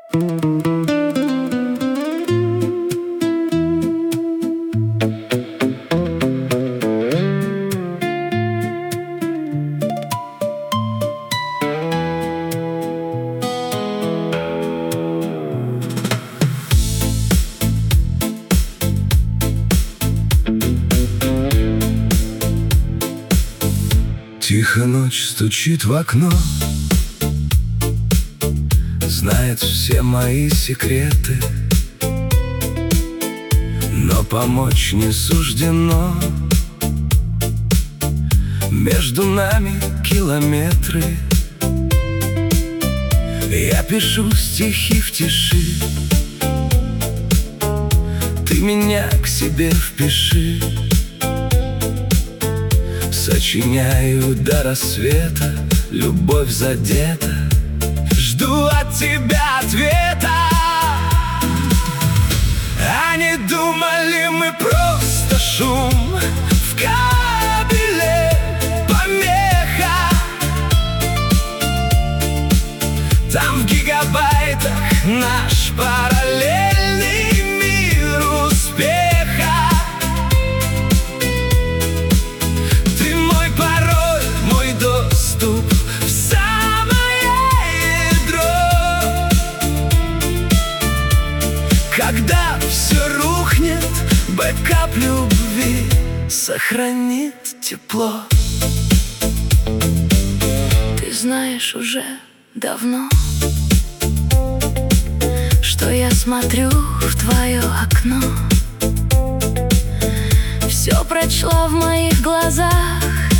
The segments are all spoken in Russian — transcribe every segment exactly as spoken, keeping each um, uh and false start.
Тихо ночь стучит в окно, знает все мои секреты, но помочь не суждено. Между нами километры. Я пишу стихи в тиши, ты меня к себе впиши. Сочиняю до рассвета, любовь задета, жду от тебя ответа. А не думали мы просто шум в кабеле, помеха. Там в гигабайтах наш параллельный мир успеха. Ты мой пароль, мой доступ в самое ядро. Когда все рухнет, бэкап любви сохранит тепло. Ты знаешь уже давно, что я смотрю в твое окно. Все прочла в моих глазах,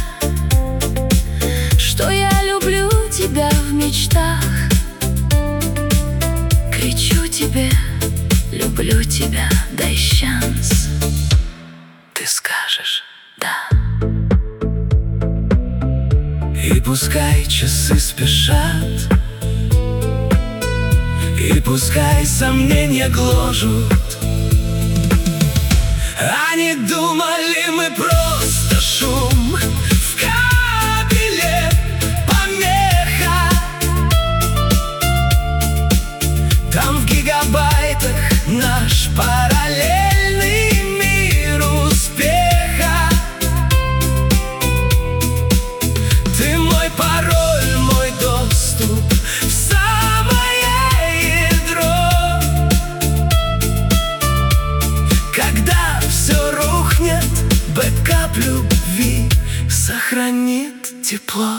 что я люблю тебя в мечтах. Кричу тебе, люблю тебя, дай шанс. Ты скажешь да. И пускай часы спешат, и пускай сомнения гложут, а не думали мы просто шум в кабеле, помеха. Там в гигабайтах наш параллельный мир успеха. Ты мой пароль, мой доступ в самое ядро. Когда все рухнет, бэкап любви сохранит тепло.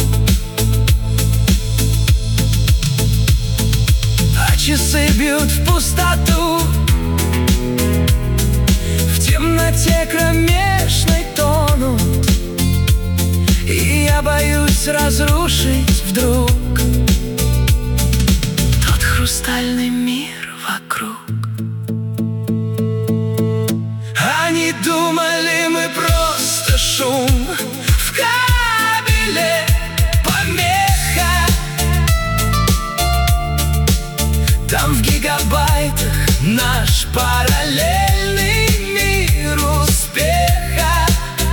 А часы бьют в пустоту, в темноте кромешной тонут. И я боюсь разрушить вдруг тот хрустальный мир вокруг. А не думали мы просто шум в кабеле, помеха. Там в гигабайтах наш параллельный мир успеха.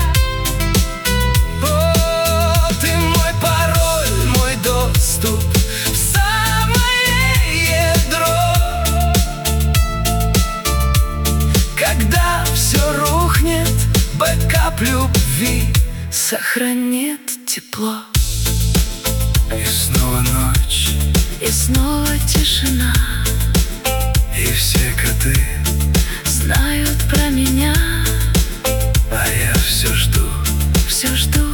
О, ты мой пароль, мой доступ в самое ядро. Когда все рухнет, бэкап любви сохранит тепло. И снова ночь, И снова тишина, и все коты знают про меня. А я все жду, Все жду